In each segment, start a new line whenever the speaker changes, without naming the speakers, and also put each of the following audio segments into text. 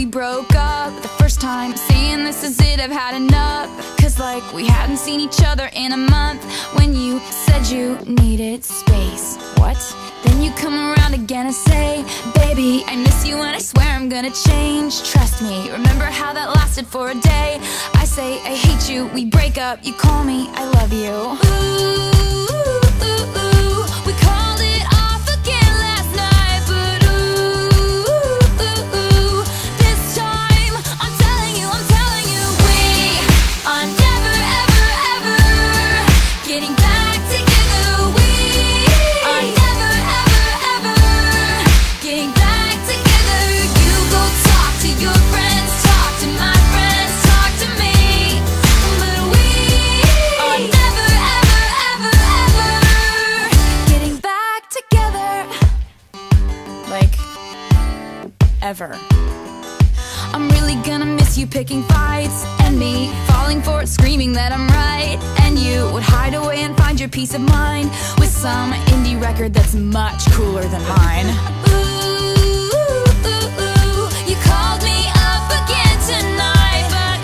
broke up the first time, saying this is it, I've had enough. Cause like we hadn't seen each other in a month. When you said you needed space, what? Then you come around again and say, baby, I miss you and I swear I'm gonna change. Trust me, remember how that lasted for a day? I say I hate you, we break up, you call me I love you. Ooh, we called it off again last night, but ooh, this time I'm telling you, we are never ever ever getting back together. We are never ever ever getting back together. You go talk to your friends, talk to my friends, talk to me, but we are never ever ever ever getting back together. Like, ever. I'm really gonna miss you picking fights, and me falling for it, screaming that I'm right. And you would hide away and find your peace of mind with some indie record that's much cooler than mine. Ooh, you called me up again tonight, but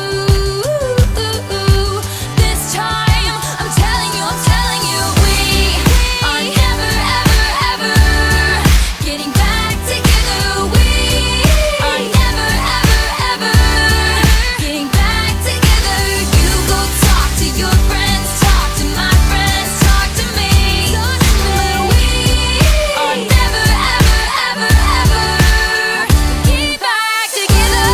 ooh, this time I'm telling you, we are never ever ever getting back together. We are never ever ever getting back together. You go talk to your friends, talk to my friends, talk to me, but we are never ever ever ever getting back together.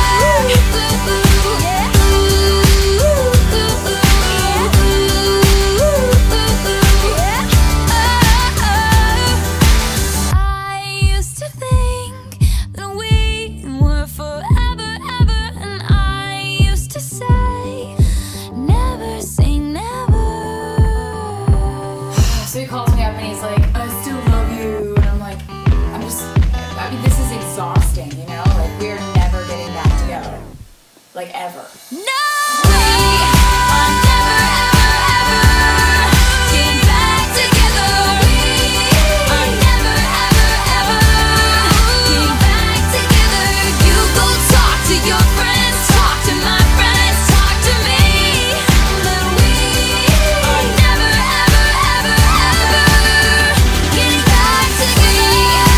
I used to think that we were forever ever, and I used to say never say never.
So he calls me up and he's like, I still love you. And I'm like, I mean, this is exhausting, you know? Like, we're never getting back together. Like, ever.
No! We are never ever ever getting back together. We are never ever ever getting back together. You go talk to your friends, talk to my friends, talk to me, but we are never ever ever ever getting back together.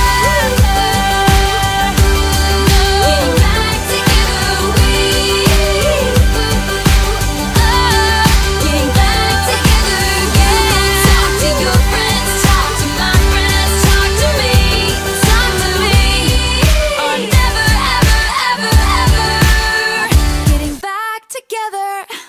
Getting back together. We getting back together. You talk to your friends, talk to my friends, talk to me, are never ever ever ever getting back together.